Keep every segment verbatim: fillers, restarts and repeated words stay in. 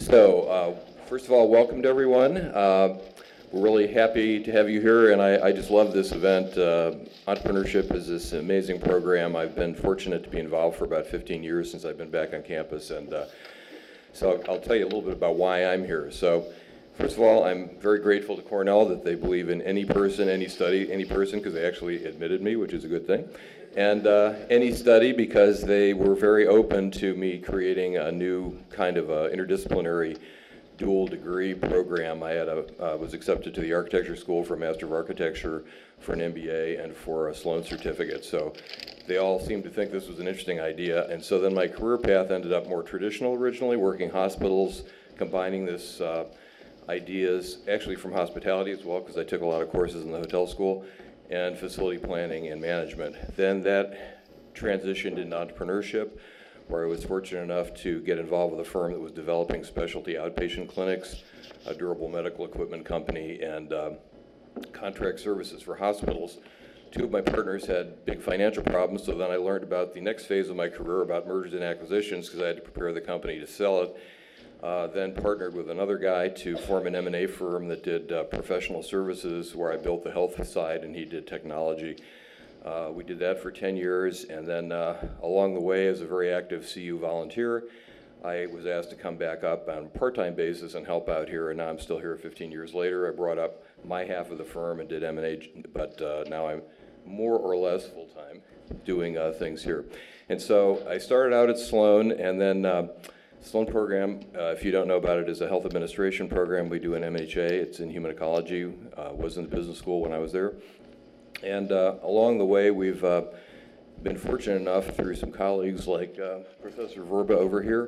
So, uh, first of all, welcome to everyone. Uh, we're really happy to have you here, and I, I just love this event. Uh, Entrepreneurship is this amazing program. I've been fortunate to be involved for about fifteen years since I've been back on campus, and uh, so I'll, I'll tell you a little bit about why I'm here. So, first of all, I'm very grateful to Cornell that they believe in any person, any study, any person, because they actually admitted me, which is a good thing. And uh, any study because they were very open to me creating a new kind of a interdisciplinary dual degree program. I had a, uh, was accepted to the architecture school for a Master of Architecture, for an M B A, and for a Sloan certificate. So they all seemed to think this was an interesting idea. And so then my career path ended up more traditional originally, working hospitals, combining this uh, ideas, actually from hospitality as well, because I took a lot of courses in the hotel school, and facility planning and management. Then that transitioned into entrepreneurship, where I was fortunate enough to get involved with a firm that was developing specialty outpatient clinics, a durable medical equipment company, and um, contract services for hospitals. Two of my partners had big financial problems, so then I learned about the next phase of my career, about mergers and acquisitions, because I had to prepare the company to sell it. Uh, then partnered with another guy to form an M and A firm that did uh, professional services, where I built the health side and he did technology. Uh, we did that for ten years, and then uh, along the way, as a very active C U volunteer, I was asked to come back up on a part-time basis and help out here, and now I'm still here fifteen years later. I brought up my half of the firm and did M and A, but uh, now I'm more or less full-time doing uh, things here. And so I started out at Sloan, and then uh, Sloan program, uh, if you don't know about it, is a health administration program. We do an M H A. It's in human ecology. Uh, was in the business school when I was there. And uh, along the way, we've uh, been fortunate enough through some colleagues like uh, Professor Verba over here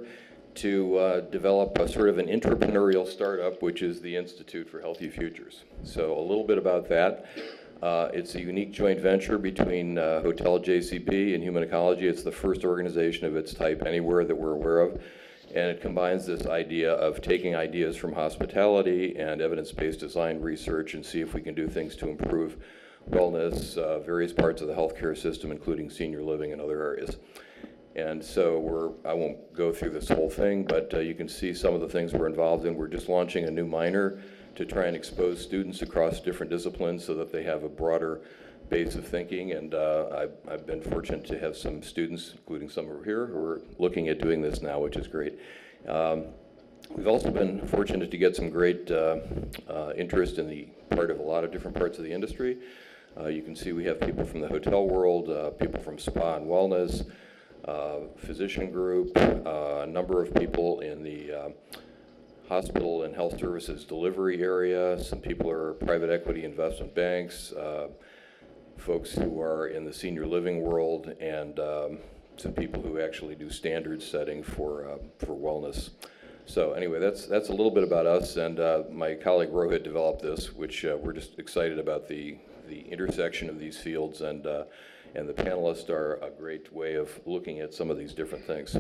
to uh, develop a sort of an entrepreneurial startup, which is the Institute for Healthy Futures. So a little bit about that. Uh, it's a unique joint venture between uh, Hotel J C B and Human Ecology. It's the first organization of its type anywhere that we're aware of. And it combines this idea of taking ideas from hospitality and evidence-based design research and see if we can do things to improve wellness, uh, various parts of the healthcare system, including senior living and other areas. And so we're, I won't go through this whole thing, but uh, you can see some of the things we're involved in. We're just launching a new minor to try and expose students across different disciplines so that they have a broader base of thinking, and uh, I've, I've been fortunate to have some students, including some over here, who are looking at doing this now, which is great. Um, we've also been fortunate to get some great uh, uh, interest in the part of a lot of different parts of the industry. Uh, you can see we have people from the hotel world, uh, people from spa and wellness, uh, physician group, uh, a number of people in the uh, hospital and health services delivery area. Some people are private equity investment banks, uh, folks who are in the senior living world, and um, some people who actually do standard setting for uh, for wellness. So anyway, that's that's a little bit about us, and uh, my colleague Rohit developed this, which uh, we're just excited about the the intersection of these fields, and uh, and the panelists are a great way of looking at some of these different things.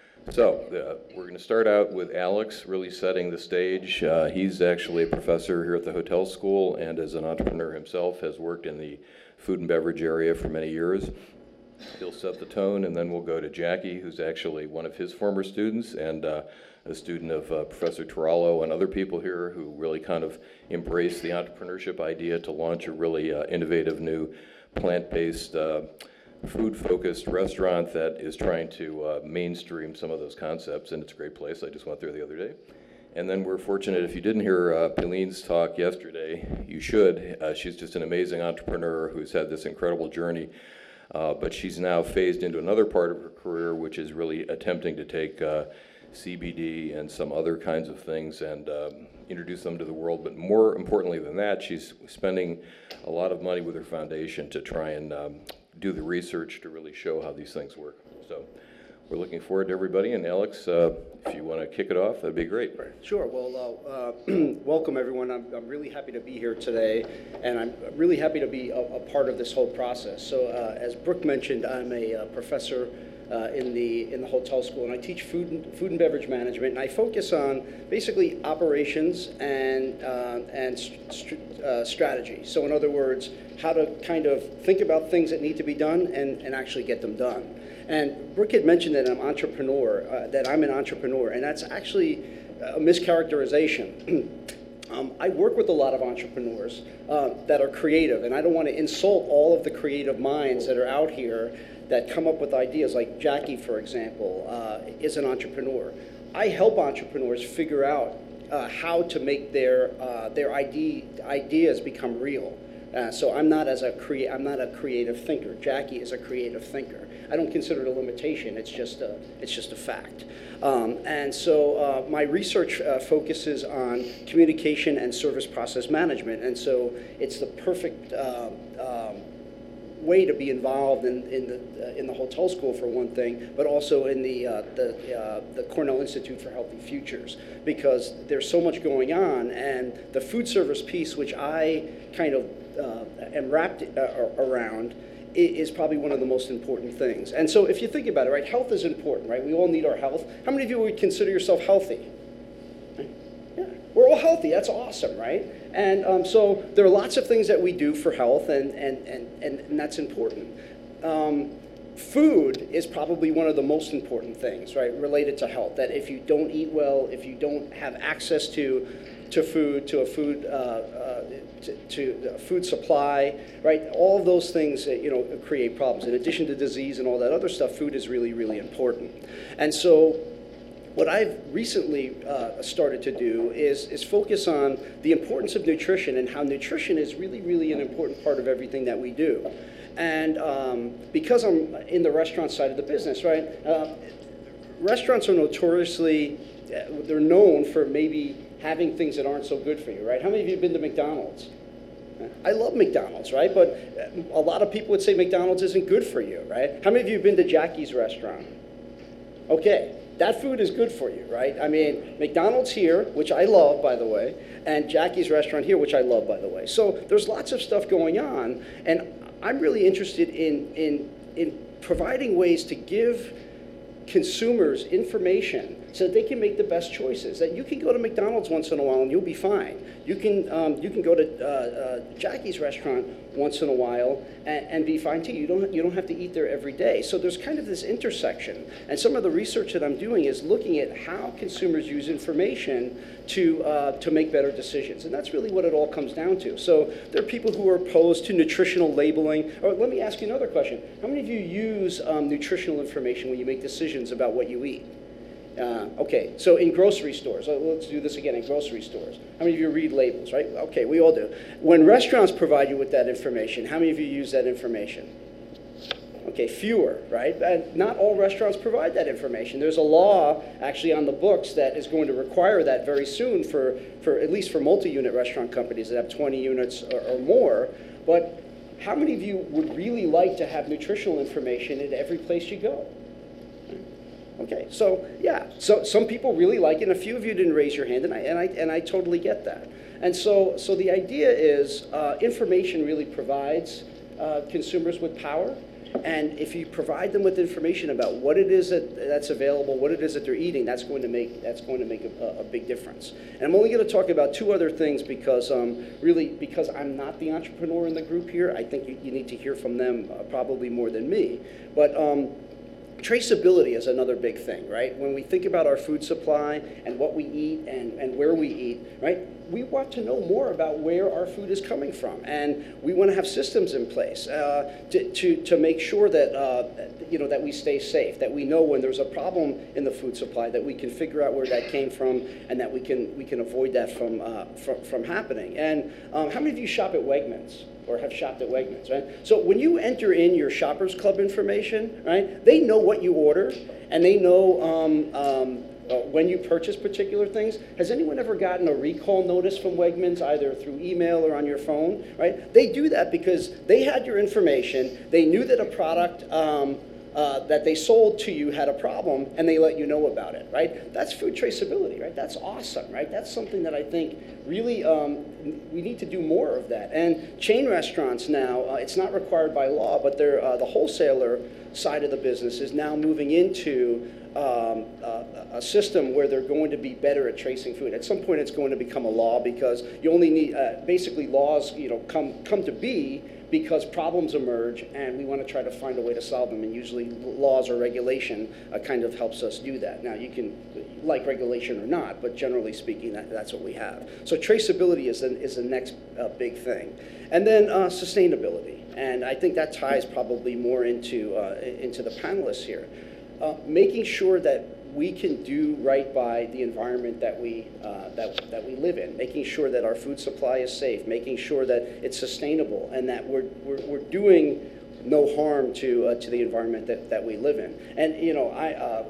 So uh, we're going to start out with Alex really setting the stage. Uh, he's actually a professor here at the hotel school, and as an entrepreneur himself has worked in the food and beverage area for many years. He'll set the tone, and then we'll go to Jackie, who's actually one of his former students and uh, a student of uh, Professor Turalo and other people here who really kind of embrace the entrepreneurship idea to launch a really uh, innovative new plant-based uh, food-focused restaurant that is trying to uh, mainstream some of those concepts, and it's a great place. I just went there the other day. And then we're fortunate, if you didn't hear uh, Piline's talk yesterday, you should. Uh, she's just an amazing entrepreneur who's had this incredible journey, uh, but she's now phased into another part of her career, which is really attempting to take uh, C B D and some other kinds of things and um, introduce them to the world. But more importantly than that, she's spending a lot of money with her foundation to try and um, do the research to really show how these things work. So we're looking forward to everybody, and Alex, uh, if you want to kick it off, that'd be great. Sure. Well, uh, uh, welcome everyone. I'm, I'm really happy to be here today, and I'm really happy to be a, a part of this whole process. So, uh, as Brooke mentioned, I'm a uh, professor uh, in the in the hotel school, and I teach food and, food and beverage management, and I focus on basically operations and uh, and st- uh, strategy. So, in other words, how to kind of think about things that need to be done and, and actually get them done. And Brooke had mentioned that I'm entrepreneur, uh, that I'm an entrepreneur, and that's actually a mischaracterization. Um, I work with a lot of entrepreneurs uh, that are creative, and I don't want to insult all of the creative minds that are out here that come up with ideas. Like Jackie, for example, uh, is an entrepreneur. I help entrepreneurs figure out uh, how to make their uh, their idea, ideas become real. Uh, so I'm not as a crea- I'm not a creative thinker. Jackie is a creative thinker. I don't consider it a limitation. It's just a it's just a fact. Um, and so uh, my research uh, focuses on communication and service process management. And so it's the perfect uh, um, way to be involved in, in the uh, in the hotel school, for one thing, but also in the uh, the uh, the Cornell Institute for Healthy Futures, because there's so much going on, and the food service piece, which I kind of uh, am wrapped uh, around, is probably one of the most important things. And so if you think about it, right, health is important, right? We all need our health. How many of you would consider yourself healthy? Yeah, we're all healthy. That's awesome, right? And um, so there are lots of things that we do for health, and, and, and, and, and that's important. Um, food is probably one of the most important things, right, related to health, that if you don't eat well, if you don't have access to to food, to a food, uh, uh, to, to a food supply, right? All of those things, uh, you know, create problems. In addition to disease and all that other stuff, food is really, really important. And so, what I've recently uh, started to do is is focus on the importance of nutrition and how nutrition is really, really an important part of everything that we do. And um, because I'm in the restaurant side of the business, right? Uh, restaurants are notoriously, they're known for maybe having things that aren't so good for you, right? How many of you have been to McDonald's? I love McDonald's, right? But a lot of people would say McDonald's isn't good for you, right? How many of you have been to Jackie's restaurant? Okay, that food is good for you, right? I mean, McDonald's here, which I love, by the way, and Jackie's restaurant here, which I love, by the way. So there's lots of stuff going on, and I'm really interested in, in, in providing ways to give consumers information so that they can make the best choices. That you can go to McDonald's once in a while and you'll be fine. You can um, you can go to uh, uh, Jackie's restaurant once in a while and, and be fine too. You don't you don't have to eat there every day. So there's kind of this intersection. And some of the research that I'm doing is looking at how consumers use information to uh, to make better decisions. And that's really what it all comes down to. So there are people who are opposed to nutritional labeling. Or let me ask you another question. How many of you use um, nutritional information when you make decisions about what you eat? Uh, okay, so in grocery stores, let's do this again, in grocery stores. How many of you read labels, right? Okay, we all do. When restaurants provide you with that information, how many of you use that information? Okay, fewer, right? And not all restaurants provide that information. There's a law actually on the books that is going to require that very soon for, for at least for multi-unit restaurant companies that have twenty units or, or more. But how many of you would really like to have nutritional information at every place you go? Okay, so yeah, so some people really like it, and a few of you didn't raise your hand, and I and I and I totally get that. And so so the idea is uh, information really provides uh, consumers with power, and if you provide them with information about what it is that that's available, what it is that they're eating, that's going to make that's going to make a, a big difference. And I'm only going to talk about two other things because um, really because I'm not the entrepreneur in the group here. I think you, you need to hear from them uh, probably more than me, but. Um, Traceability is another big thing, right? When we think about our food supply and what we eat and, and where we eat, right? We want to know more about where our food is coming from, and we want to have systems in place uh, to, to, to make sure that, uh, you know, that we stay safe, that we know when there's a problem in the food supply, that we can figure out where that came from, and that we can, we can avoid that from, uh, from, from happening. And um, how many of you shop at Wegmans? Or have shopped at Wegmans, right? So when you enter in your Shoppers Club information, right, they know what you order, and they know um, um, uh, when you purchase particular things. Has anyone ever gotten a recall notice from Wegmans, either through email or on your phone, right? They do that because they had your information, they knew that a product um, uh, that they sold to you had a problem, and they let you know about it, right? That's food traceability, right? That's awesome, right? That's something that I think really um, we need to do more of that. And chain restaurants now, uh, it's not required by law, but they're, uh, the wholesaler side of the business is now moving into um, uh, a system where they're going to be better at tracing food. At some point, it's going to become a law because you only need, uh, basically laws, you know, come, come to be because problems emerge and we want to try to find a way to solve them, and usually laws or regulation uh, kind of helps us do that. Now, you can like regulation or not, but generally speaking, that, that's what we have. So traceability is the, is the next uh, big thing. And then uh, sustainability, and I think that ties probably more into, uh, into the panelists here. Uh, making sure that we can do right by the environment that we, uh, that, that we live in, making sure that our food supply is safe, making sure that it's sustainable, and that we're, we're, we're doing no harm to, uh, to the environment that, that we live in. And, you know, I, uh,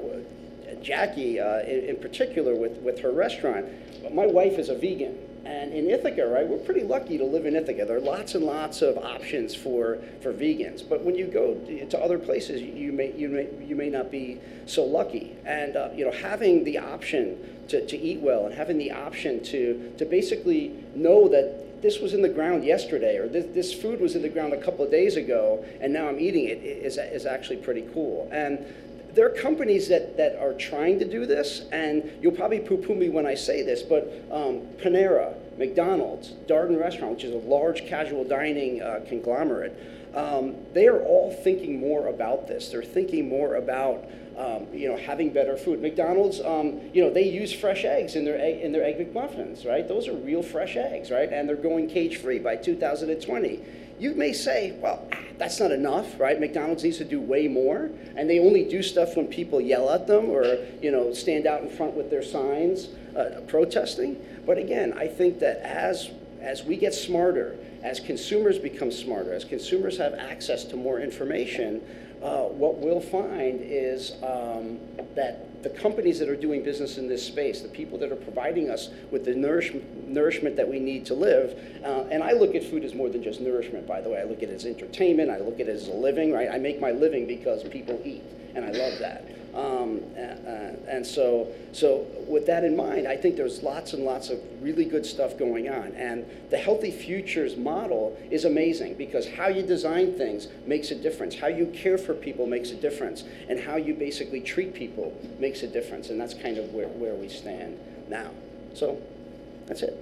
Jackie, uh, in, in particular with, with her restaurant, my wife is a vegan. And in Ithaca, right, we're pretty lucky to live in Ithaca. There are lots and lots of options for, for vegans. But when you go to other places, you may, you may, you may not be so lucky. And uh, you know, having the option to, to eat well and having the option to, to basically know that this was in the ground yesterday, or this, this food was in the ground a couple of days ago, and now I'm eating it, is, is actually pretty cool. And there are companies that, that are trying to do this, and you'll probably poo-poo me when I say this, but um, Panera, McDonald's, Darden Restaurant, which is a large casual dining uh, conglomerate, um, they are all thinking more about this. They're thinking more about um, you know, having better food. McDonald's, um, you know, they use fresh eggs in their egg, in their egg McMuffins, right? Those are real fresh eggs, right? And they're going cage-free by two thousand twenty. You may say, well, that's not enough, right? McDonald's needs to do way more, and they only do stuff when people yell at them or, you know, stand out in front with their signs uh, protesting. But again, I think that as, as we get smarter, as consumers become smarter, as consumers have access to more information, uh, what we'll find is um, that the companies that are doing business in this space, the people that are providing us with the nourish nourishment that we need to live, uh, and I look at food as more than just nourishment, by the way. I look at it as entertainment, I look at it as a living, right? I make my living because people eat, and I love that. Um, uh, and so, so with that in mind, I think there's lots and lots of really good stuff going on. And the Healthy Futures model is amazing because how you design things makes a difference. How you care for people makes a difference. And how you basically treat people makes a difference. And that's kind of where, where we stand now. So that's it.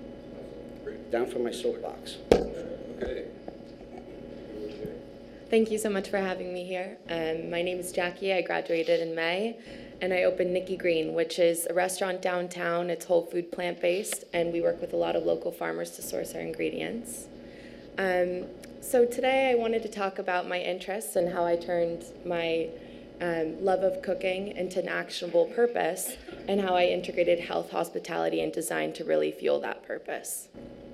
Great. Down from my soapbox. Okay. Thank you so much for having me here. Um, my name is Jackie. I graduated in May, and I opened Nikki Green, which is a restaurant downtown. It's whole food, plant-based, and we work with a lot of local farmers to source our ingredients. Um, so today I wanted to talk about my interests and how I turned my um, love of cooking into an actionable purpose, and how I integrated health, hospitality, and design to really fuel that purpose.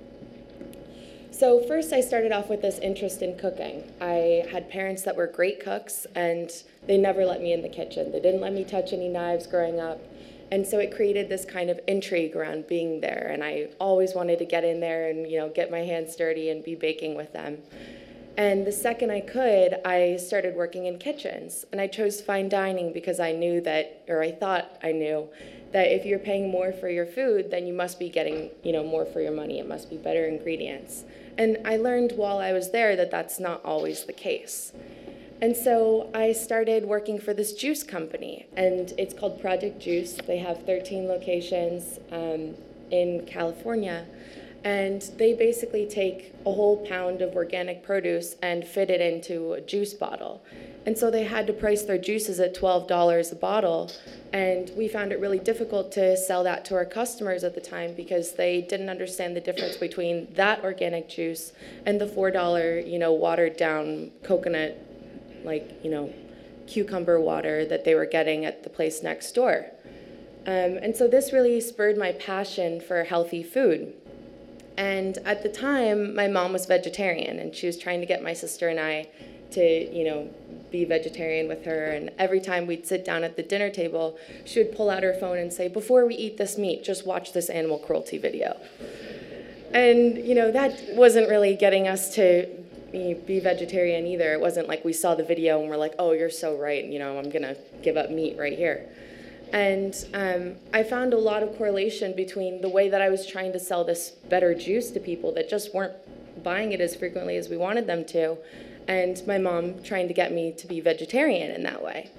So first I started off with this interest in cooking. I had parents that were great cooks, and they never let me in the kitchen. They didn't let me touch any knives growing up. And so it created this kind of intrigue around being there, and I always wanted to get in there and, you know, get my hands dirty and be baking with them. And the second I could, I started working in kitchens, and I chose fine dining because I knew that, or I thought I knew, that if you're paying more for your food, then you must be getting, you know, more for your money. It must be better ingredients. And I learned while I was there that that's not always the case. And so I started working for this juice company, and it's called Project Juice. They have thirteen locations um, in California, and they basically take a whole pound of organic produce and fit it into a juice bottle. And so they had to price their juices at twelve dollars a bottle, and we found it really difficult to sell that to our customers at the time because they didn't understand the difference between that organic juice and the four dollar, you know, watered down coconut, like, you know, cucumber water that they were getting at the place next door. Um, and so this really spurred my passion for healthy food. And at the time, my mom was vegetarian, and she was trying to get my sister and I to, you know, be vegetarian with her. And every time we'd sit down at the dinner table, she would pull out her phone and say, before we eat this meat, just watch this animal cruelty video. And, you know, that wasn't really getting us to be vegetarian either. It wasn't like we saw the video and we're like, oh, you're so right, you know, I'm gonna give up meat right here. And um, I found a lot of correlation between the way that I was trying to sell this better juice to people that just weren't buying it as frequently as we wanted them to, and my mom trying to get me to be vegetarian in that way.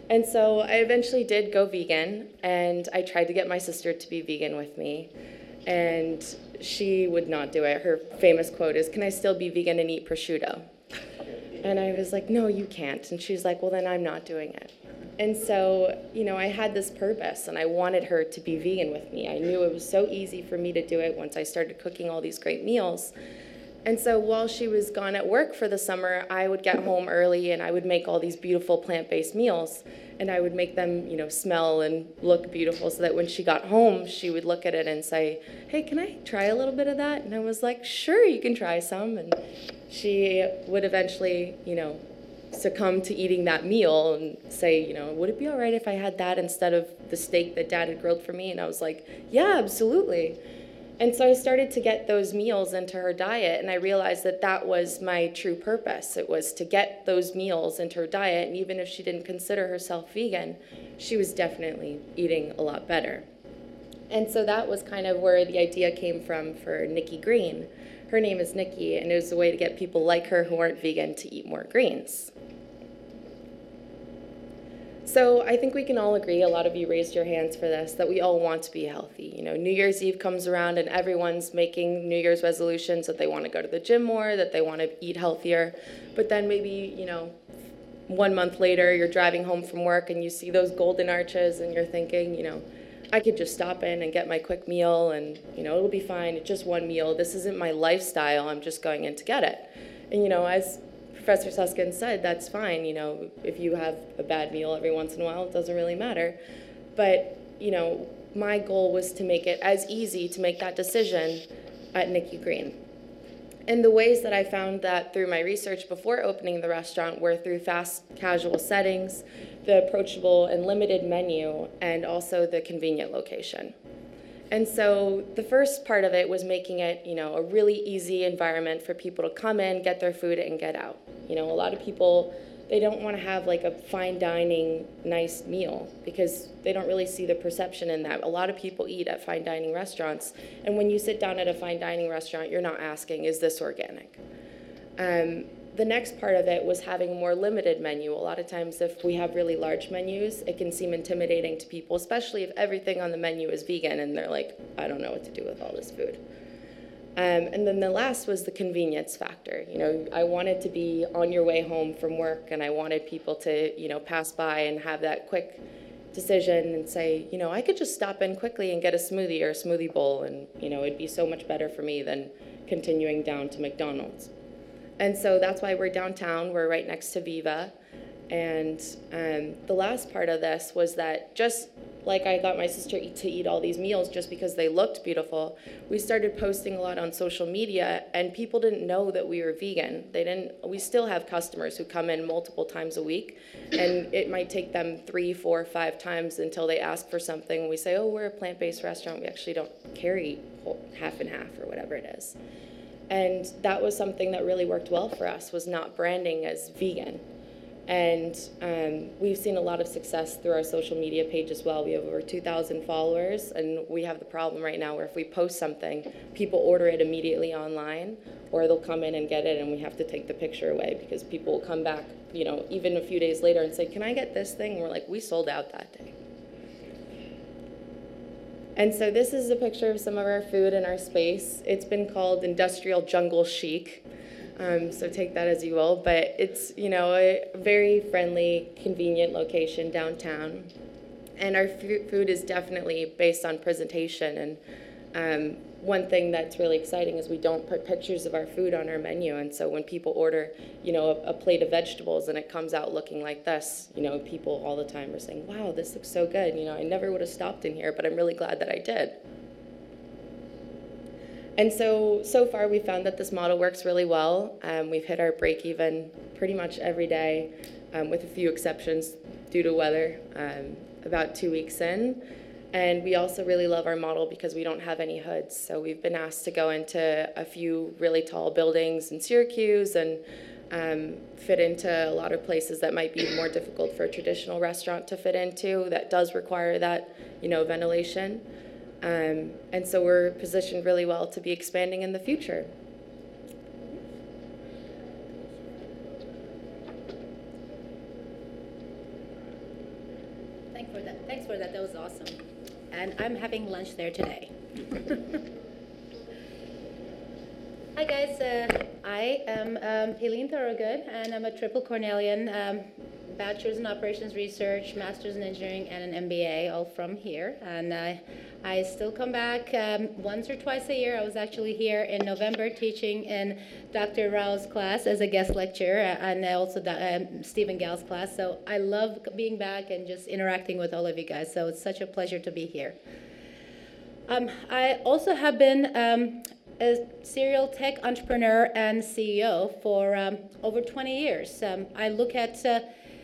And so I eventually did go vegan, and I tried to get my sister to be vegan with me, and she would not do it. Her famous quote is, "Can I still be vegan and eat prosciutto?" And I was like, "No, you can't." And she's like, "Well, then I'm not doing it." And so, you know, I had this purpose, and I wanted her to be vegan with me. I knew it was so easy for me to do it once I started cooking all these great meals. And so while she was gone at work for the summer, I would get home early and I would make all these beautiful plant-based meals. And I would make them, you know, smell and look beautiful so that when she got home, she would look at it and say, "Hey, can I try a little bit of that?" And I was like, "Sure, you can try some." And she would eventually, you know, succumb to eating that meal and say, you know, "Would it be all right if I had that instead of the steak that Dad had grilled for me?" And I was like, "Yeah, absolutely." And so I started to get those meals into her diet, and I realized that that was my true purpose. It was to get those meals into her diet, and even if she didn't consider herself vegan, she was definitely eating a lot better. And so that was kind of where the idea came from for Nikki Green. Her name is Nikki, and it was a way to get people like her who aren't vegan to eat more greens. So I think we can all agree, a lot of you raised your hands for this, that we all want to be healthy. You know, New Year's Eve comes around and everyone's making New Year's resolutions that they want to go to the gym more, that they want to eat healthier. But then maybe, you know, one month later, you're driving home from work and you see those golden arches and you're thinking, you know, I could just stop in and get my quick meal and, you know, it'll be fine. It's just one meal. This isn't my lifestyle. I'm just going in to get it. And, you know, as Professor Susskind said, that's fine. You know, if you have a bad meal every once in a while, it doesn't really matter. But, you know, my goal was to make it as easy to make that decision at Nikki Green. And the ways that I found that through my research before opening the restaurant were through fast casual settings, the approachable and limited menu, and also the convenient location. And so the first part of it was making it, you know, a really easy environment for people to come in, get their food, and get out. You know, a lot of people, they don't want to have like a fine dining nice meal because they don't really see the perception in that. A lot of people eat at fine dining restaurants, and when you sit down at a fine dining restaurant, you're not asking, is this organic? Um, The next part of it was having a more limited menu. A lot of times if we have really large menus, it can seem intimidating to people, especially if everything on the menu is vegan and they're like, I don't know what to do with all this food. Um, and then the last was the convenience factor. You know, I wanted to be on your way home from work and I wanted people to, you know, pass by and have that quick decision and say, you know, I could just stop in quickly and get a smoothie or a smoothie bowl and, you know, it'd be so much better for me than continuing down to McDonald's. And so that's why we're downtown. We're right next to Viva. And um, the last part of this was that just like I got my sister eat, to eat all these meals just because they looked beautiful, we started posting a lot on social media, and people didn't know that we were vegan. They didn't. We still have customers who come in multiple times a week, and it might take them three, four, five times until they ask for something. We say, oh, we're a plant-based restaurant. We actually don't carry whole, half and half or whatever it is. And that was something that really worked well for us, was not branding as vegan. And um, we've seen a lot of success through our social media page as well. We have over two thousand followers, and we have the problem right now where if we post something, people order it immediately online, or they'll come in and get it, and we have to take the picture away because people will come back, you know, even a few days later and say, can I get this thing? And we're like, we sold out that day. And so this is a picture of some of our food in our space. It's been called Industrial Jungle Chic. Um, so take that as you will, but it's, you know, a very friendly, convenient location downtown. And our f- food is definitely based on presentation. And um, one thing that's really exciting is we don't put pictures of our food on our menu. And so when people order, you know, a, a plate of vegetables and it comes out looking like this, you know, people all the time are saying, wow, this looks so good. You know, I never would have stopped in here, but I'm really glad that I did. And so, so far we found that this model works really well. Um, we've hit our break even pretty much every day, um, with a few exceptions due to weather, um, about two weeks in. And we also really love our model because we don't have any hoods. So we've been asked to go into a few really tall buildings in Syracuse and um, fit into a lot of places that might be more difficult for a traditional restaurant to fit into that does require that, you know, ventilation. Um, and so we're positioned really well to be expanding in the future. and I'm having lunch there today. Hi guys, uh, I am um, Helene Thorogood, and I'm a triple Cornellian, um, bachelor's in operations research, master's in engineering, and an M B A, all from here. And uh, I still come back um, once or twice a year. I was actually here in November teaching in Doctor Rao's class as a guest lecturer, and also um, Stephen Gall's class. So I love being back and just interacting with all of you guys. So it's such a pleasure to be here. Um, I also have been um, a serial tech entrepreneur and C E O for um, over twenty years. Um, I look at uh,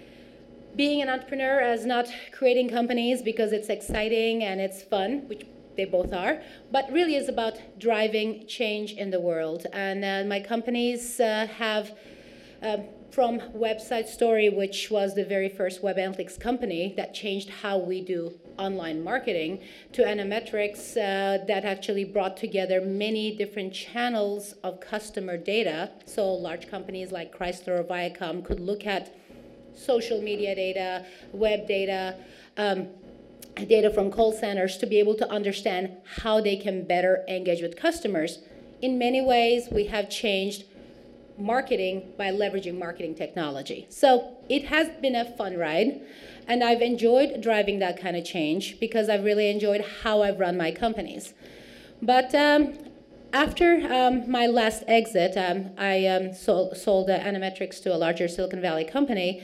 being an entrepreneur as not creating companies because it's exciting and it's fun, which they both are, but really is about driving change in the world. And uh, my companies uh, have, uh, from Website Story, which was the very first web analytics company that changed how we do online marketing, to Animetrics uh, that actually brought together many different channels of customer data. So large companies like Chrysler or Viacom could look at social media data, web data, um, data from call centers to be able to understand how they can better engage with customers. In many ways, we have changed marketing by leveraging marketing technology. So it has been a fun ride, and I've enjoyed driving that kind of change because I've really enjoyed how I've run my companies. But um, after um, my last exit, um, I um, sold, sold uh, Animetrics to a larger Silicon Valley company,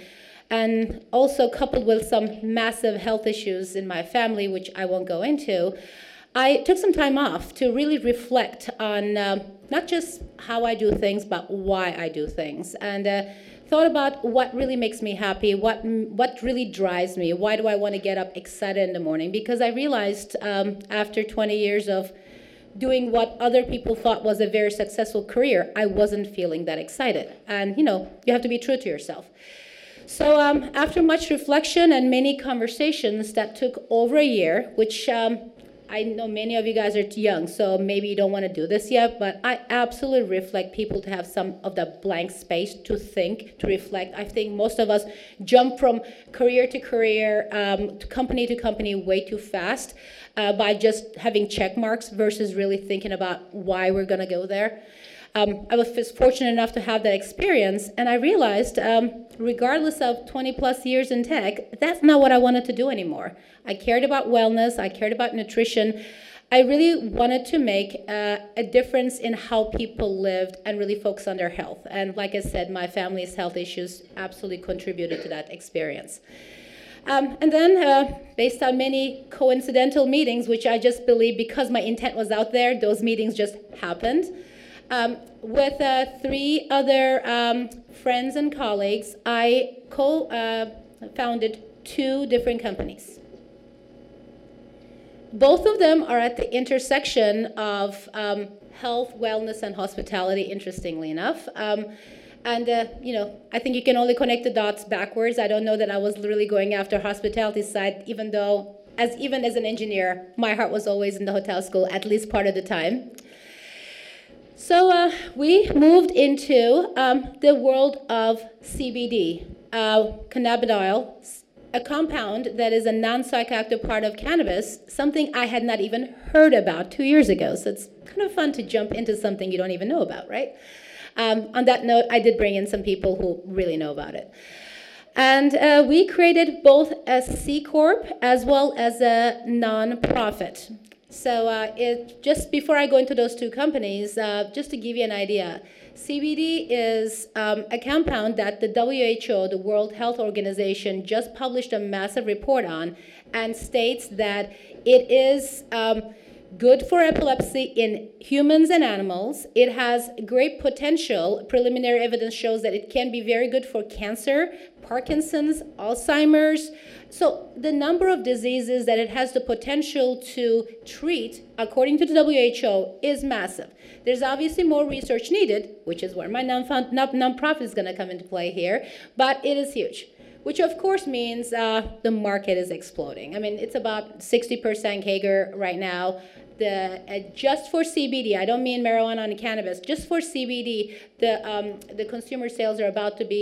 and also coupled with some massive health issues in my family, which I won't go into, I took some time off to really reflect on um, not just how I do things, but why I do things, and uh, thought about what really makes me happy, what what really drives me, why do I want to get up excited in the morning, because I realized um, after twenty years of doing what other people thought was a very successful career, I wasn't feeling that excited. And you know, you have to be true to yourself. So um, after much reflection and many conversations that took over a year, which um, I know many of you guys are too young, so maybe you don't want to do this yet, but I absolutely reflect people to have some of that blank space to think, to reflect. I think most of us jump from career to career, um, to company to company way too fast uh, by just having check marks versus really thinking about why we're going to go there. Um, I was fortunate enough to have that experience, and I realized, um, regardless of twenty plus years in tech, that's not what I wanted to do anymore. I cared about wellness, I cared about nutrition. I really wanted to make uh, a difference in how people lived and really focus on their health. And like I said, my family's health issues absolutely contributed to that experience. Um, and then, uh, based on many coincidental meetings, which I just believe because my intent was out there, those meetings just happened. Um, with uh, three other um, friends and colleagues, I co-founded uh, two different companies. Both of them are at the intersection of um, health, wellness, and hospitality, interestingly enough. Um, and, uh, you know, I think you can only connect the dots backwards. I don't know that I was literally going after hospitality side, even though, as even as an engineer, my heart was always in the hotel school, at least part of the time. So uh, we moved into um, the world of C B D, uh, cannabidiol, a compound that is a non-psychoactive part of cannabis, something I had not even heard about two years ago. So it's kind of fun to jump into something you don't even know about, right? Um, on that note, I did bring in some people who really know about it. And uh, we created both a C Corp as well as a non-profit. So uh, it, just before I go into those two companies, uh, just to give you an idea, C B D is um, a compound that the W H O, the World Health Organization, just published a massive report on and states that it is um, good for epilepsy in humans and animals. It has great potential. Preliminary evidence shows that it can be very good for cancer, Parkinson's, Alzheimer's. So the number of diseases that it has the potential to treat, according to the W H O, is massive. There's obviously more research needed, which is where my non-profit is going to come into play here, but it is huge, which of course means uh, the market is exploding. I mean, it's about sixty percent C A G R right now. The, uh, just for C B D, I don't mean marijuana and cannabis, just for C B D, the, um, the consumer sales are about to be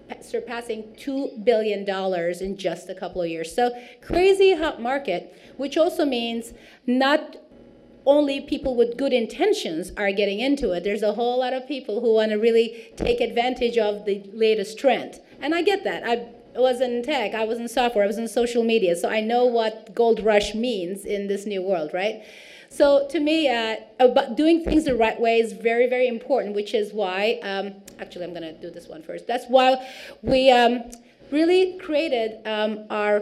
pa- surpassing two billion dollars in just a couple of years. So crazy hot market, which also means not only people with good intentions are getting into it. There's a whole lot of people who want to really take advantage of the latest trend. And I get that. I was in tech, I was in software, I was in social media, so I know what gold rush means in this new world, right? So to me, uh, about doing things the right way is very, very important, which is why, um, actually I'm gonna do this one first. That's why we um, really created um, our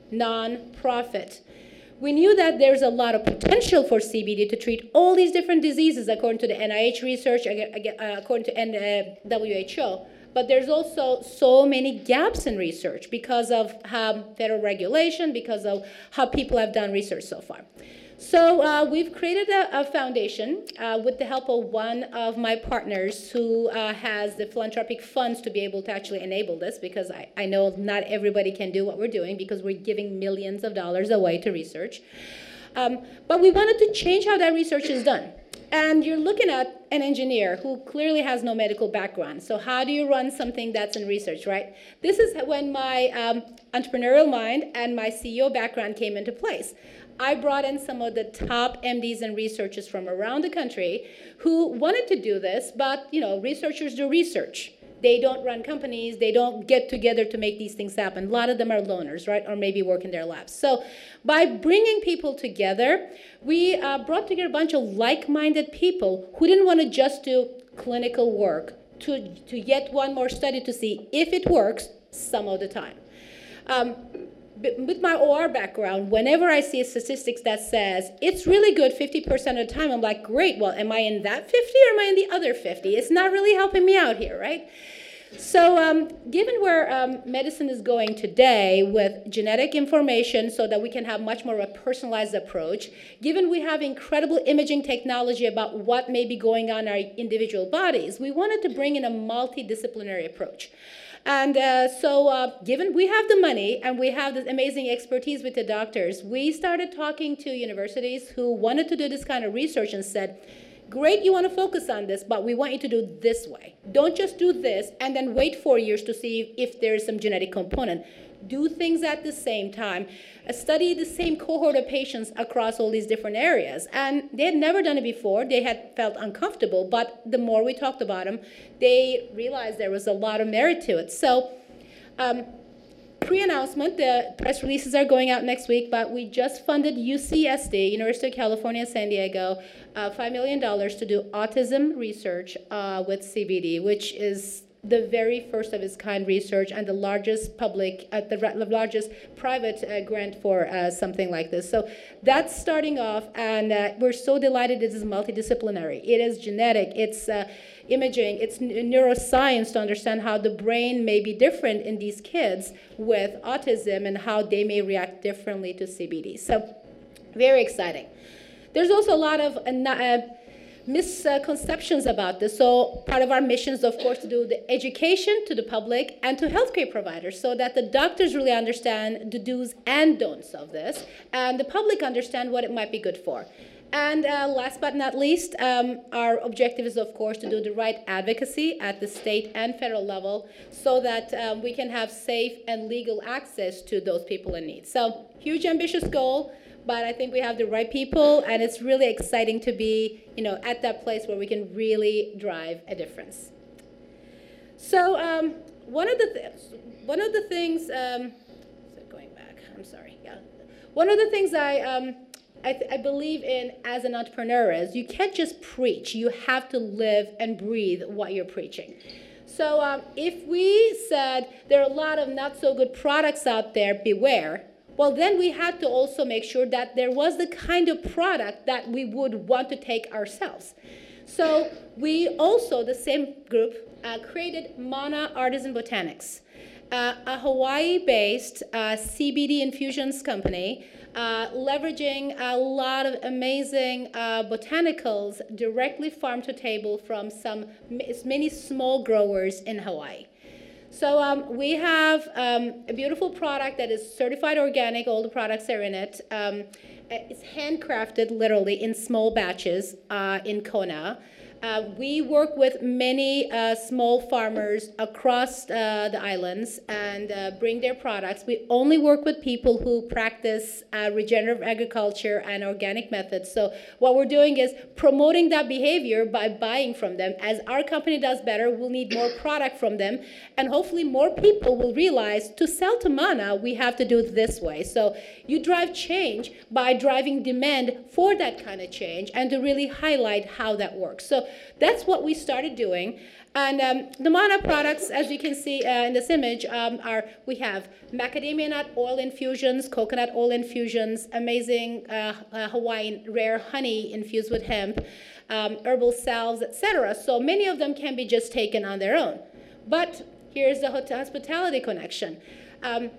non-profit. We knew that there's a lot of potential for C B D to treat all these different diseases according to the N I H research, according to W H O. But there's also so many gaps in research because of um, federal regulation, because of how people have done research so far. So uh, we've created a, a foundation uh, with the help of one of my partners who uh, has the philanthropic funds to be able to actually enable this, because I, I know not everybody can do what we're doing because we're giving millions of dollars away to research. Um, but we wanted to change how that research is done. And you're looking at an engineer who clearly has no medical background. So how do you run something that's in research, right? This is when my um, entrepreneurial mind and my C E O background came into place. I brought in some of the top M Ds and researchers from around the country who wanted to do this, but you know, researchers do research. They don't run companies, they don't get together to make these things happen. A lot of them are loners, right? Or maybe work in their labs. So by bringing people together, we uh, brought together a bunch of like-minded people who didn't want to just do clinical work, to, to yet one more study to see if it works some of the time. Um, With my O R background, whenever I see statistics that says it's really good fifty percent of the time, I'm like, great, well, am I in that fifty or am I in the other fifty? It's not really helping me out here, right? So um, given where um, medicine is going today with genetic information so that we can have much more of a personalized approach, given we have incredible imaging technology about what may be going on in our individual bodies, we wanted to bring in a multidisciplinary approach. And uh, so uh, given we have the money and we have this amazing expertise with the doctors, we started talking to universities who wanted to do this kind of research and said, great, you want to focus on this, but we want you to do it this way. Don't just do this and then wait four years to see if there is some genetic component. Do things at the same time. Uh, study the same cohort of patients across all these different areas. And they had never done it before. They had felt uncomfortable, but the more we talked about them, they realized there was a lot of merit to it. So um, pre-announcement, the press releases are going out next week, but we just funded U C S D, University of California, San Diego, uh, five million dollars to do autism research uh, with C B D, which is the very first of its kind research and the largest public, uh, the largest private uh, grant for uh, something like this. So that's starting off, and uh, we're so delighted it is multidisciplinary. It is genetic, it's uh, imaging, it's neuroscience to understand how the brain may be different in these kids with autism and how they may react differently to C B D. So very exciting. There's also a lot of uh, uh, misconceptions about this. So part of our mission is, of course, to do the education to the public and to healthcare providers so that the doctors really understand the do's and don'ts of this, and the public understand what it might be good for. And uh, last but not least, um, our objective is, of course, to do the right advocacy at the state and federal level so that um, we can have safe and legal access to those people in need. So huge, ambitious goal. But I think we have the right people, and it's really exciting to be, you know, at that place where we can really drive a difference. So um, one of the th one of the things, um, so going back, I'm sorry, yeah. One of the things I um, I, th I believe in as an entrepreneur is you can't just preach. You have to live and breathe what you're preaching. So um, if we said there are a lot of not so good products out there, beware. Well, then we had to also make sure that there was the kind of product that we would want to take ourselves. So we also, the same group, uh, created Mana Artisan Botanics, uh, a Hawaii-based uh, C B D infusions company, uh, leveraging a lot of amazing uh, botanicals directly farm to table from some many small growers in Hawaii. So um, we have um, a beautiful product that is certified organic. All the products are in it. Um, it's handcrafted, literally, in small batches uh, in Kona. Uh, we work with many uh, small farmers across uh, the islands and uh, bring their products. We only work with people who practice uh, regenerative agriculture and organic methods. So what we're doing is promoting that behavior by buying from them. As our company does better, we'll need more product from them, and hopefully more people will realize to sell to Mana, we have to do it this way. So you drive change by driving demand for that kind of change and to really highlight how that works. So that's what we started doing. And um, the Mana products, as you can see uh, in this image, um, are we have macadamia nut oil infusions, coconut oil infusions, amazing uh, uh, Hawaiian rare honey infused with hemp, um, herbal salves, et cetera. So many of them can be just taken on their own. But here's the hospitality connection. Um,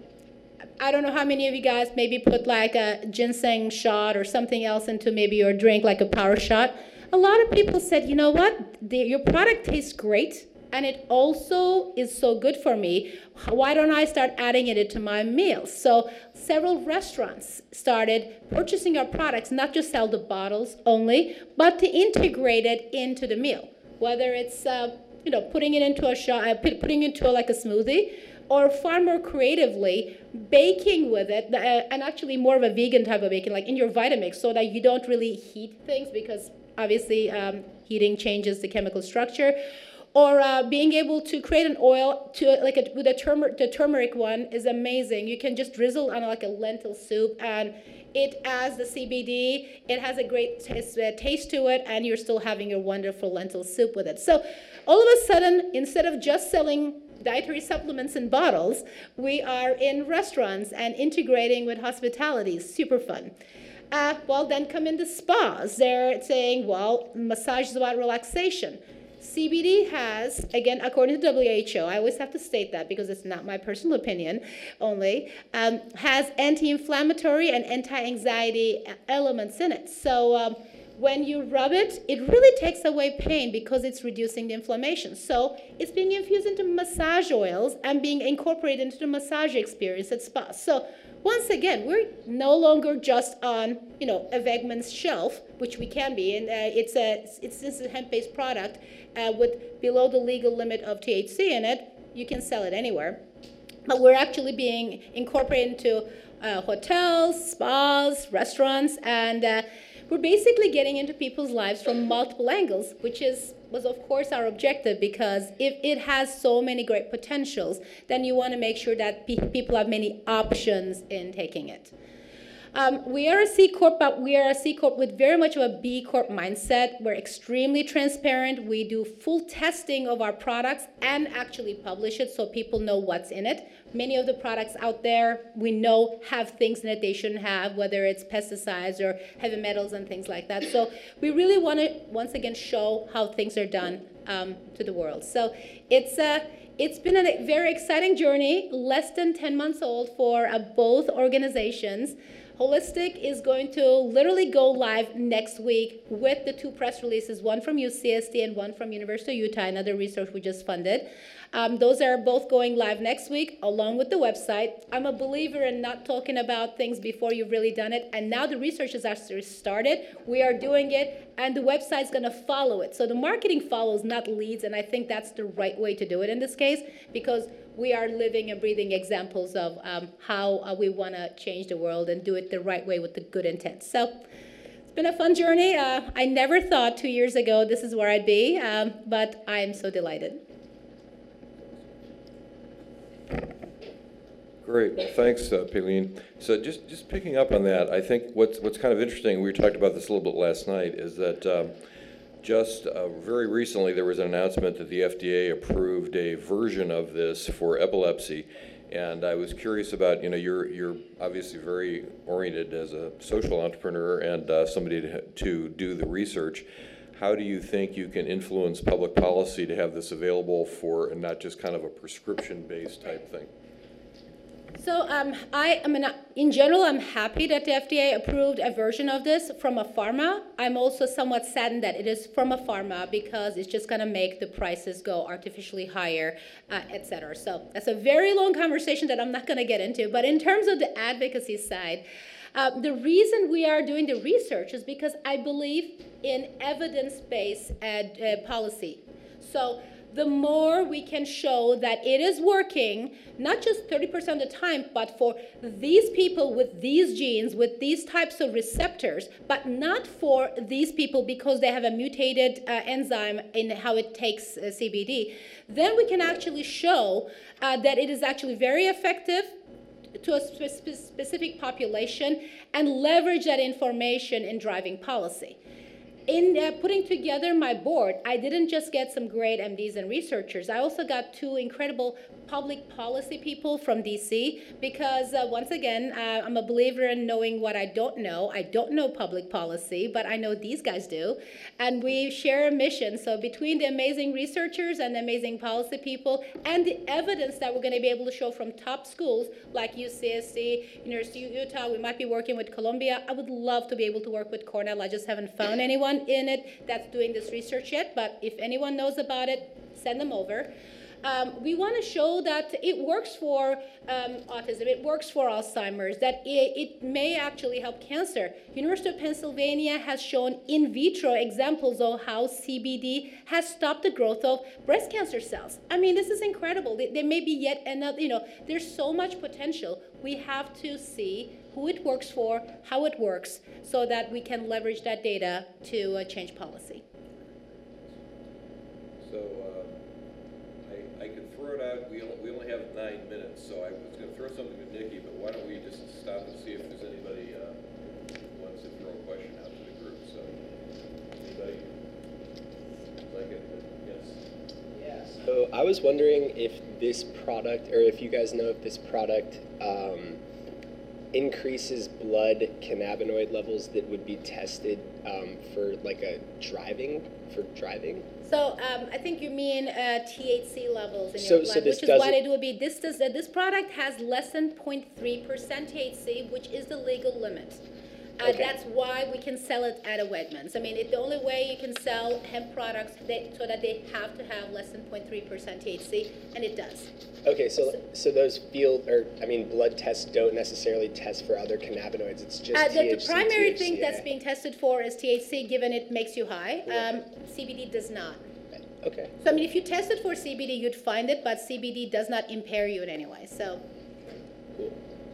I don't know how many of you guys maybe put like a ginseng shot or something else into maybe your drink, like a power shot. A lot of people said, you know what, the, your product tastes great, and it also is so good for me. Why don't I start adding it into my meals? So several restaurants started purchasing our products, not just sell the bottles only, but to integrate it into the meal. Whether it's uh, you know, putting it into a shot, uh, putting it into a, like a smoothie, or far more creatively, baking with it, uh, and actually more of a vegan type of baking, like in your Vitamix, so that you don't really heat things, because obviously um, heating changes the chemical structure. Or uh, being able to create an oil, to like a, with a turmeric, the turmeric one is amazing. You can just drizzle on like a lentil soup, and it adds the C B D, it has a great taste, uh, taste to it, and you're still having your wonderful lentil soup with it. So all of a sudden, instead of just selling dietary supplements in bottles, we are in restaurants and integrating with hospitality. Super fun. Uh, well, then come in the spas. They're saying, well, massage is about relaxation. C B D has, again, according to W H O, I always have to state that because it's not my personal opinion only, um, has anti-inflammatory and anti-anxiety elements in it. So um, when you rub it, it really takes away pain because it's reducing the inflammation. So it's being infused into massage oils and being incorporated into the massage experience at spas. So once again, we're no longer just on, you know, a Wegmans shelf, which we can be, and uh, it's a it's, it's a hemp-based product uh, with below the legal limit of T H C in it. You can sell it anywhere, but we're actually being incorporated into uh, hotels, spas, restaurants, and uh, we're basically getting into people's lives from multiple angles, which is was of course our objective, because if it has so many great potentials, then you want to make sure that pe people have many options in taking it. Um, we are a C Corp, but we are a C Corp with very much of a B Corp mindset. We're extremely transparent. We do full testing of our products and actually publish it so people know what's in it. Many of the products out there we know have things in it they shouldn't have, whether it's pesticides or heavy metals and things like that. So we really want to, once again, show how things are done um, to the world. So it's a, It's been a very exciting journey, less than ten months old for uh, both organizations. Holistic is going to literally go live next week with the two press releases, one from U C S D and one from University of Utah, another research we just funded. Um, those are both going live next week, along with the website. I'm a believer in not talking about things before you've really done it, and now the research has actually started. We are doing it, and the website's going to follow it. So the marketing follows, not leads, and I think that's the right way to do it in this case, because we are living and breathing examples of um, how uh, we want to change the world and do it the right way with the good intent. So it's been a fun journey. Uh, I never thought two years ago this is where I'd be, um, but I am so delighted. Great, thanks, uh, Peileen. So just just picking up on that, I think what's what's kind of interesting. We talked about this a little bit last night. Is that um, just uh, very recently there was an announcement that the F D A approved a version of this for epilepsy, and I was curious about, you know, you're you're obviously very oriented as a social entrepreneur and uh, somebody to to do the research. How do you think you can influence public policy to have this available for, and not just kind of a prescription-based type thing? So um, I, I mean, in general, I'm happy that the F D A approved a version of this from a pharma. I'm also somewhat saddened that it is from a pharma because it's just going to make the prices go artificially higher, uh, et cetera. So that's a very long conversation that I'm not going to get into. But in terms of the advocacy side, Uh, the reason we are doing the research is because I believe in evidence-based uh, uh, policy. So the more we can show that it is working, not just thirty percent of the time, but for these people with these genes, with these types of receptors, but not for these people because they have a mutated uh, enzyme in how it takes uh, C B D, then we can actually show uh, that it is actually very effective to a spe- specific population and leverage that information in driving policy. In uh, putting together my board, I didn't just get some great M Ds and researchers. I also got two incredible public policy people from D C because, uh, once again, uh, I'm a believer in knowing what I don't know. I don't know public policy, but I know these guys do. And we share a mission. So between the amazing researchers and the amazing policy people and the evidence that we're going to be able to show from top schools like U C S C, University of Utah, we might be working with Columbia. I would love to be able to work with Cornell. I just haven't found anyone in it that's doing this research yet, but if anyone knows about it, send them over. Um, we want to show that it works for um, autism, it works for Alzheimer's, that it, it may actually help cancer. University of Pennsylvania has shown in vitro examples of how C B D has stopped the growth of breast cancer cells. I mean, this is incredible. There, there may be yet another, you know, there's so much potential. We have to see who it works for, how it works, so that we can leverage that data to uh, change policy. So uh, I, I could throw it out. We only, we only have nine minutes, so I was going to throw something to Nikki, but why don't we just stop and see if there's anybody uh, who wants to throw a question out to the group. So anybody? Like it? Yes. Yeah. So I was wondering if this product, or if you guys know if this product um, increases blood cannabinoid levels that would be tested um, for like a driving, for driving? So um, I think you mean uh, T H C levels in So- your so blood, this which is what doesn't- it would be. This does, uh, this product has less than zero point three percent T H C, which is the legal limit. Uh, Okay. That's why we can sell it at a Wegmans. I mean, it, the only way you can sell hemp products they, so that they have to have less than zero point three percent T H C, and it does. Okay, so so those field, or I mean, blood tests don't necessarily test for other cannabinoids. It's just Uh, T the, H C, the primary T H C A. thing that's being tested for is T H C, given it makes you high. Um, C B D does not. Okay. So I mean, if you tested for C B D, you'd find it, but C B D does not impair you in any way. So. Cool.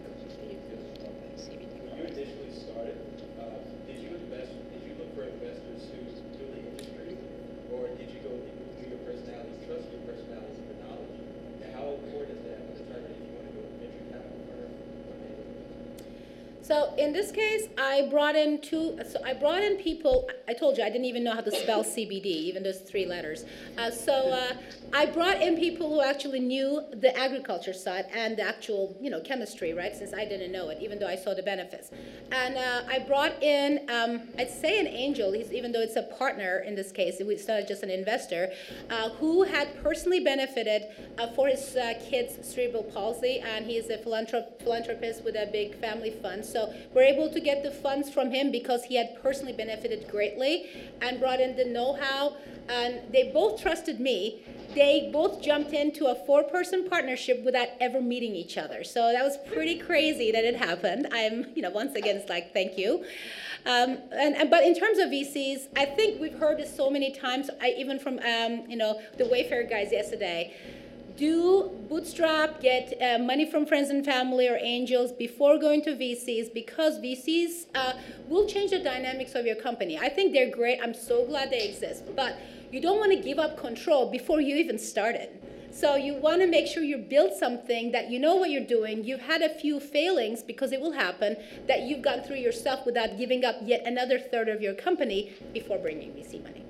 When you initially started, uh, did you invest, did you look for investors who knew the industry? Or did you go people who knew your personality, trust your personality, your knowledge? And how important is that to determine if you want to go to venture capital firm or anything? So in this case, I brought in two, so I brought in people, I told you, I didn't even know how to spell C B D, even those three letters. Uh, so uh, I brought in people who actually knew the agriculture side and the actual, you know, chemistry, right, since I didn't know it, even though I saw the benefits. And uh, I brought in, um, I'd say an angel, he's, even though it's a partner in this case, it's not just an investor, uh, who had personally benefited uh, for his uh, kids' cerebral palsy, and he's a philanthrop- philanthropist with a big family fund. So we're able to get the funds from him because he had personally benefited greatly and brought in the know-how. And they both trusted me. They both jumped into a four-person partnership without ever meeting each other. So that was pretty crazy that it happened. I'm, you know, once again, it's like, thank you. Um, and, and but in terms of V Cs, I think we've heard this so many times. I even from, um, you know, the Wayfair guys yesterday. Do bootstrap, get uh, money from friends and family or angels before going to V Cs, because V Cs uh, will change the dynamics of your company. I think they're great. I'm so glad they exist. But you don't want to give up control before you even started. So you want to make sure you build something that you know what you're doing. You've had a few failings, because it will happen, that you've gone through yourself without giving up yet another third of your company before bringing V C money.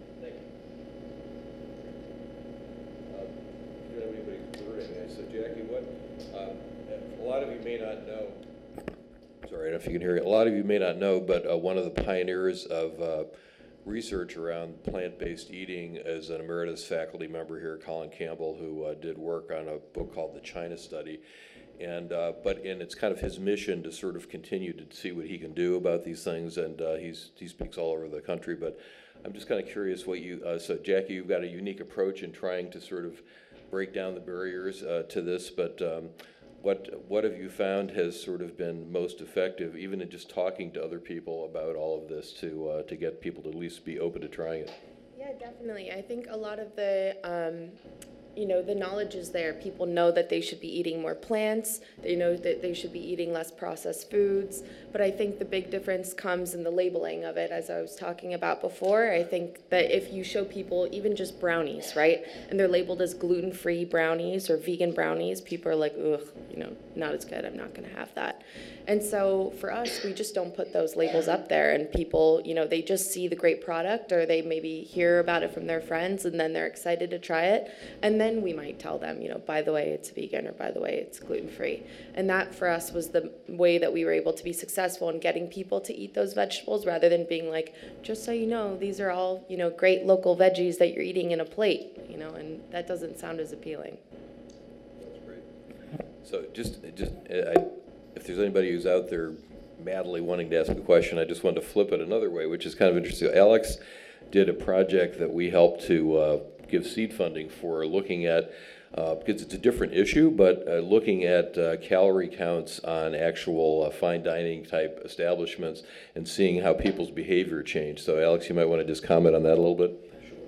So Jackie, what, um, a lot of you may not know, sorry, I don't know if you can hear it, a lot of you may not know, but uh, one of the pioneers of uh, research around plant-based eating is an emeritus faculty member here, Colin Campbell, who uh, did work on a book called The China Study. And, uh, but, and it's kind of his mission to sort of continue to see what he can do about these things, and uh, he's, he speaks all over the country. But I'm just kind of curious what you, uh, so Jackie, you've got a unique approach in trying to sort of break down the barriers uh, to this, but um, what, what have you found has sort of been most effective, even in just talking to other people about all of this to, uh, to get people to at least be open to trying it? Yeah, definitely. I think a lot of the, um, you know, the knowledge is there. People know that they should be eating more plants. They know that they should be eating less processed foods. But I think the big difference comes in the labeling of it, as I was talking about before. I think that if you show people even just brownies, right, and they're labeled as gluten-free brownies or vegan brownies, people are like, ugh, you know, not as good. I'm not going to have that. And so for us, we just don't put those labels up there, and people, you know, they just see the great product, or they maybe hear about it from their friends, and then they're excited to try it. And then we might tell them, you know, by the way, it's vegan, or by the way, it's gluten-free. And that for us was the way that we were able to be successful in getting people to eat those vegetables, rather than being like, just so you know, these are all, you know, great local veggies that you're eating in a plate, you know, and that doesn't sound as appealing. That's great. So just, just, I, if there's anybody who's out there madly wanting to ask a question, I just wanted to flip it another way, which is kind of interesting. Alex did a project that we helped to uh, give seed funding for, looking at, uh, because it's a different issue, but uh, looking at uh, calorie counts on actual uh, fine dining type establishments and seeing how people's behavior changed. So Alex, you might want to just comment on that a little bit.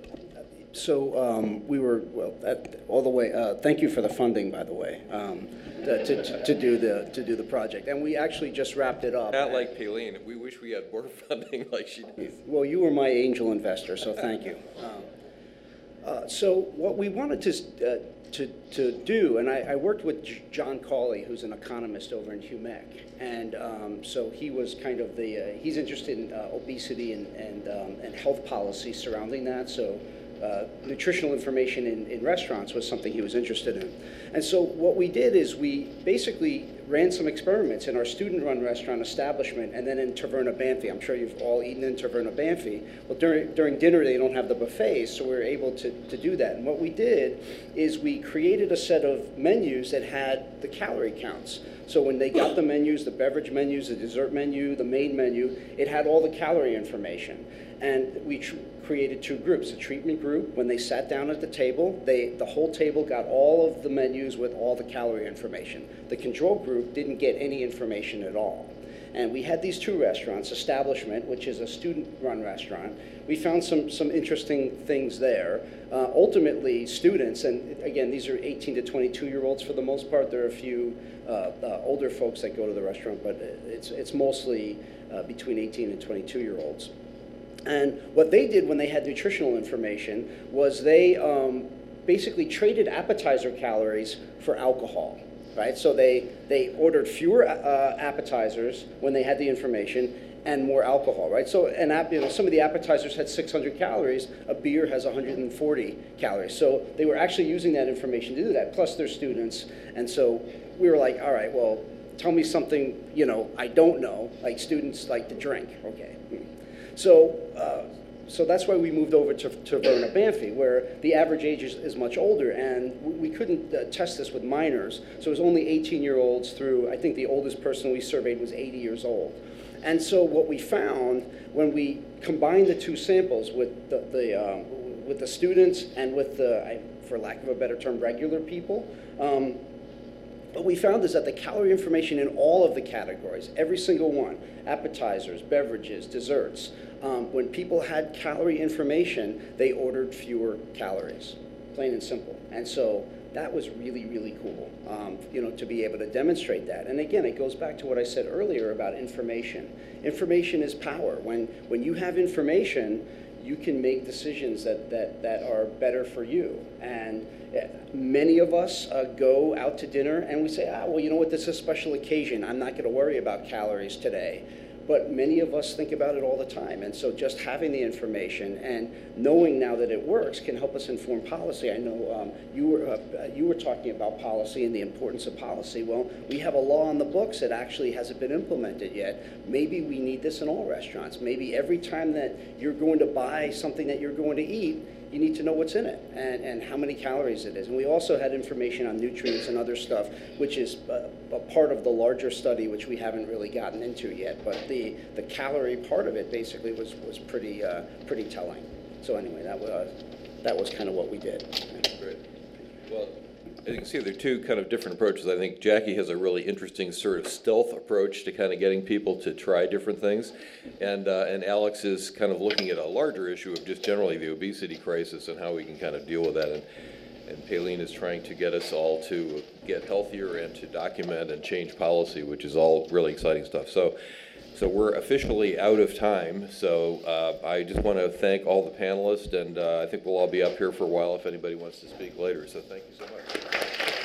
So um, we were, well, that, all the way, uh, thank you for the funding, by the way, um, to, to, to do the to do the project. And we actually just wrapped it up. Not like Payleen. We wish we had more funding like she does. Well, you were my angel investor, so thank you. Um, uh, so what we wanted to, uh, to, to do, and I, I worked with J- John Cawley, who's an economist over in HUMEC, and um, so he was kind of the, uh, he's interested in uh, obesity and, and, um, and health policy surrounding that, so Uh, nutritional information in, in restaurants was something he was interested in. And so what we did is we basically ran some experiments in our student-run restaurant establishment and then in Taverna Banffy. I'm sure you've all eaten in Taverna Banffy. Well, during, during dinner, they don't have the buffets, so we were able to, to do that. And what we did is we created a set of menus that had the calorie counts. So when they got the menus, the beverage menus, the dessert menu, the main menu, it had all the calorie information. And we tr- created two groups. A treatment group, when they sat down at the table, they the whole table got all of the menus with all the calorie information. The control group didn't get any information at all. And we had these two restaurants, Establishment, which is a student-run restaurant. We found some, some interesting things there. Uh, ultimately, students, and again, these are eighteen to twenty-two-year-olds for the most part. There are a few uh, uh, older folks that go to the restaurant, but it's, it's mostly uh, between eighteen and twenty-two-year-olds. And what they did when they had nutritional information was they um, basically traded appetizer calories for alcohol, right? So they, they ordered fewer uh, appetizers when they had the information and more alcohol, right? So an app, you know, some of the appetizers had six hundred calories, a beer has one hundred forty calories. So they were actually using that information to do that, plus they're students. And so we were like, all right, well, tell me something, you know, I don't know, like students like to drink, okay. So, uh, so that's why we moved over to, to Taverna Banffy, where the average age is, is much older, and we, we couldn't uh, test this with minors, so it was only eighteen-year-olds through, I think the oldest person we surveyed was eighty years old. And so what we found when we combined the two samples with the, the, um, with the students and with the, I, for lack of a better term, regular people, um, what we found is that the calorie information in all of the categories, every single one, appetizers, beverages, desserts, um, when people had calorie information, they ordered fewer calories, plain and simple. And so that was really, really cool, um, you know, to be able to demonstrate that. And again, it goes back to what I said earlier about information. Information is power. When, when you have information, you can make decisions that, that, that are better for you. And many of us uh, go out to dinner and we say, ah, well, you know what, this is a special occasion. I'm not going to worry about calories today. But many of us think about it all the time. And so just having the information and knowing now that it works can help us inform policy. I know um, you were uh, you were talking about policy and the importance of policy. Well, we have a law on the books that actually hasn't been implemented yet. Maybe we need this in all restaurants. Maybe every time that you're going to buy something that you're going to eat, you need to know what's in it and, and how many calories it is. And we also had information on nutrients and other stuff, which is a, a part of the larger study, which we haven't really gotten into yet. But the, the calorie part of it basically was, was pretty, uh, pretty telling. So anyway, that was, that was kind of what we did. Great. Well, As you can see, there are two kind of different approaches. I think Jackie has a really interesting sort of stealth approach to kind of getting people to try different things. And, uh, and Alex is kind of looking at a larger issue of just generally the obesity crisis and how we can kind of deal with that. And, and Paylene is trying to get us all to get healthier and to document and change policy, which is all really exciting stuff. So, so we're officially out of time. So uh, I just want to thank all the panelists, and uh, I think we'll all be up here for a while if anybody wants to speak later. So thank you so much.